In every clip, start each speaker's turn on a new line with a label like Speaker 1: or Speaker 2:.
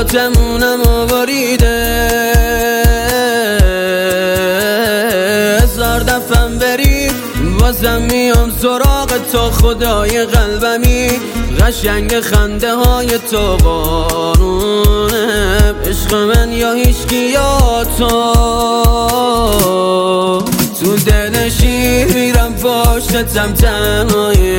Speaker 1: آتمونم آوریده، هزار دفعه بری بازم میام سراغ تو خدای قلبمی. قشنگ خنده های تو قانونه، عشق من یا هیچکی یا تو. تو دل شیر میرم پشتتم تنهای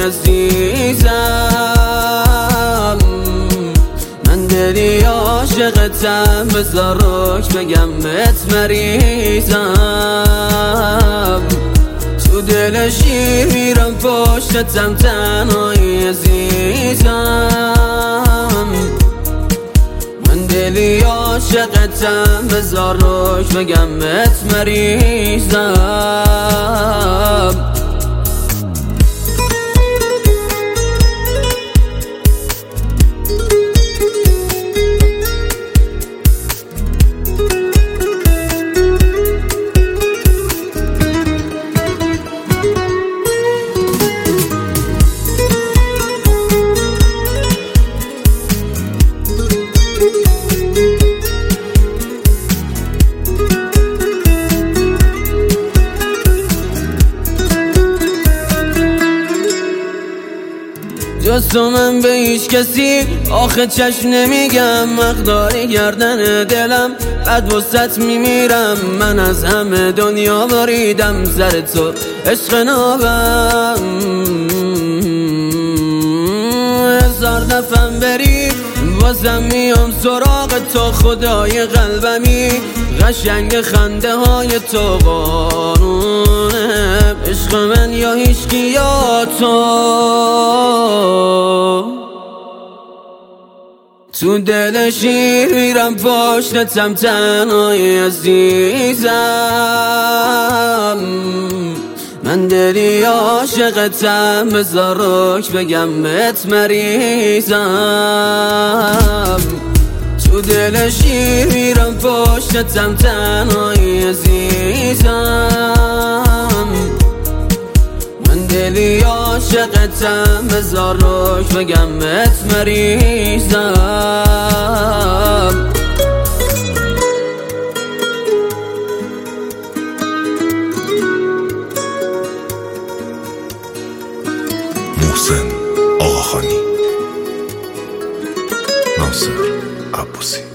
Speaker 1: عزیزم، من دلی عاشقتم، بذار روش بگم بهت مریضم. تو دل شیر میرم پشتتم تنهای عزیزم، من دلی عاشقتم، بذار روش بگم بهت مریضم. جز تو من به هیچ کسی آخه چشم نمیگم، مقداری گردن دلم بعد وسط میمیرم. من از همه دنیا بریدم سر تو عشق نابم، هزار دفعه بری بازم میام سراغ تو خدای قلبمی. قشنگ خنده های تو قانونه، عشق من یا هیچکی یا تو. تو دل شیر میرم پشتتم تنهای عزیزم، من دلی عاشقتم، بذار روش بگم بهت مریضم. تو دل شیر میرم پشتتم تنهای عزیزم، من دلی عاشقتم، بذار روش بگم بهت مریضم.
Speaker 2: محسن آقاخانی، ناصر عباسی.